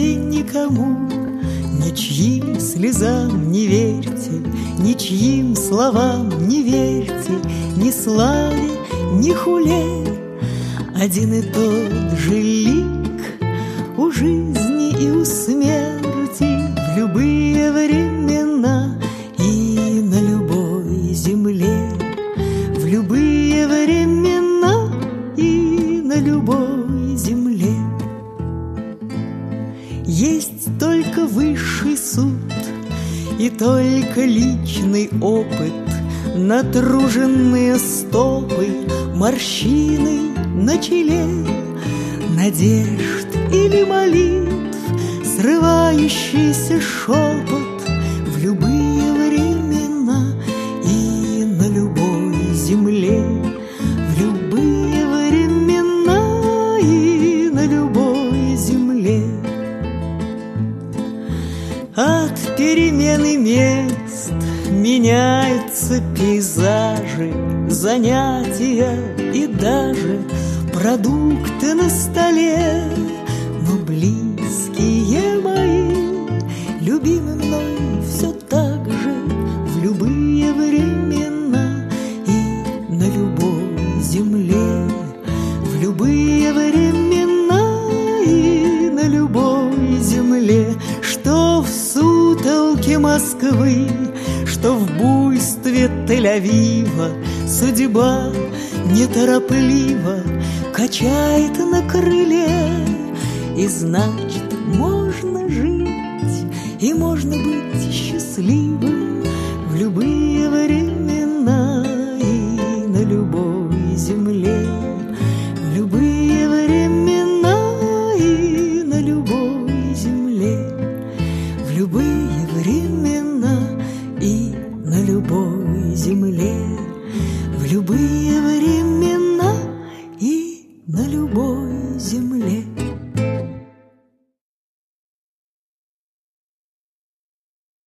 верьте никому, ничьим слезам не верьте, ничьим словам не верьте, ни славе, ни хуле. Один и тот же лик у жизни и у смерти в любые времена и на любой земле. В любые времена и на любой земле. Есть только высший суд и только личный опыт, натруженные стопы, морщины на челе, надежд или молитв, срывающийся шепот в любые времена и на любой земле. В любые времена и на любой земле. От перемены мест меняются пейзажи, занятия и даже продукты на столе. Но близкие мои, любимы мной все так же в любые времена и на любой земле. В любые времена и на любой земле. Что в сутолке Москвы, что в буйстве Тель-Авива, судьба неторопливо качает на крыле. И значит, можно жить, и можно быть счастливым.